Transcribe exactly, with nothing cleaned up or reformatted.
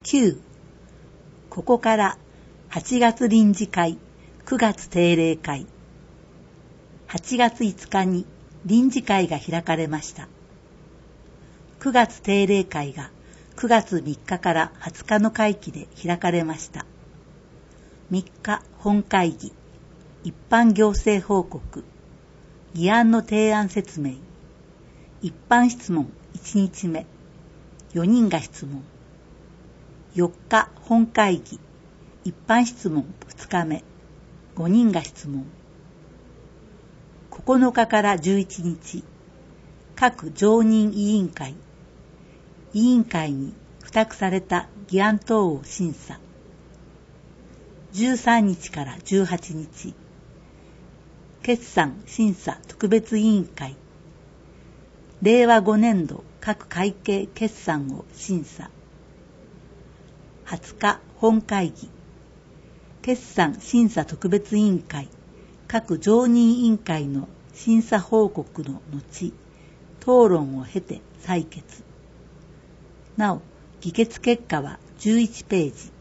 きゅう、ここからはちがつ臨時会、くがつ定例会。はちがついつかに臨時会が開かれました。くがつ定例会がくがつみっかからはつかの会期で開かれました。みっか本会議、一般行政報告、議案の提案説明、一般質問いちにちめ、よにんが質問。よっか本会議、一般質問ふつかめ、ごにんが質問。ここのかからじゅういちにち、各常任委員会、委員会に付託された議案等を審査。じゅうさんにちからじゅうはちにち、決算審査特別委員会、れいわごねんど各会計決算を審査。はつか本会議、決算審査特別委員会各常任委員会の審査報告の後、討論を経て採決。なお、議決結果はじゅういちページ。